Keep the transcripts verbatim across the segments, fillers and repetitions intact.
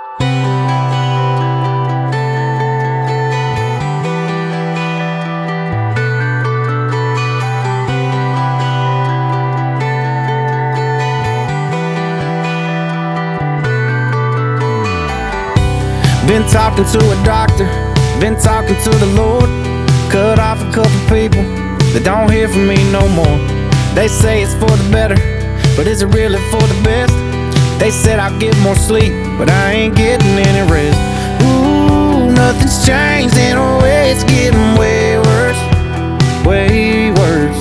Been talking to a doctor, been talking to the Lord. Cut off a couple people that don't hear from me no more. They say it's for the better, but is it really for the best? They said I'll get more sleep, but I ain't getting any rest. Ooh, nothing's changed in a way, it's getting way worse, way worse.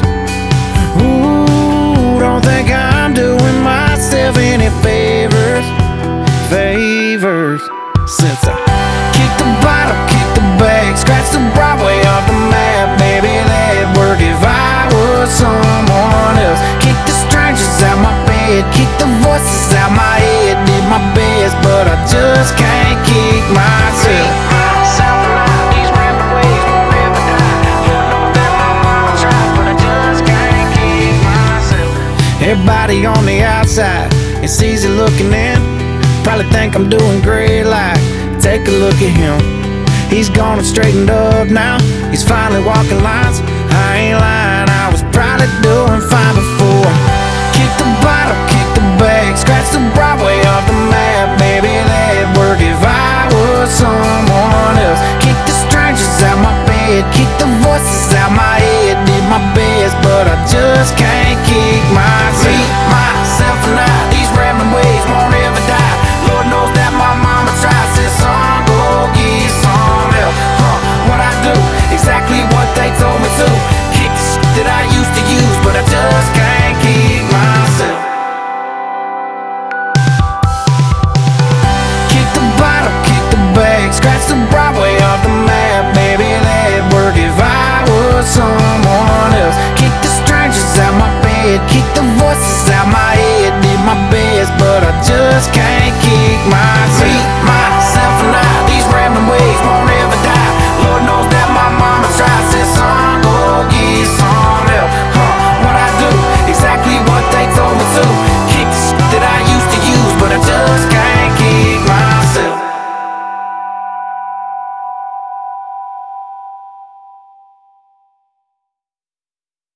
Ooh, don't think I'm doing myself any favors, favors. Since I kicked the bottle, kicked the bag, scratched the Broadway off the map, maybe that'd work if I was someone else. Kicked the strangers out my bed, kicked the voices out my head, did my best, but I just can't kick myself. These rambling ways won't ever die. Lord knows that my mama tried, but I just can't kick myself. Everybody on the outside, it's easy looking in. Probably think I'm doing great, like, take a look at him. He's gone and straightened up now, he's finally walking lines. I ain't lying, I was probably doing fine before. Kick the bottle, kick the bag, scratch the Broadway off the map, maybe that'd work if I was someone else. Kick the strangers out my bed, kick the voices out my head, did my best, but I just can't kick myself. Me, myself and I, these rambling ways won't ever die. Lord knows that my mama tried, said son, go get some help. Huh, what I do, exactly what they told me to. Kick the shit that I used to use, but I just can't kick myself. Kick the bottle, kick the bag, scratch the Broadway off the map, maybe that'd work if I was someone else. Kick the strangers out my bed, kick the voices out my head, did my best, but I just can't kick myself.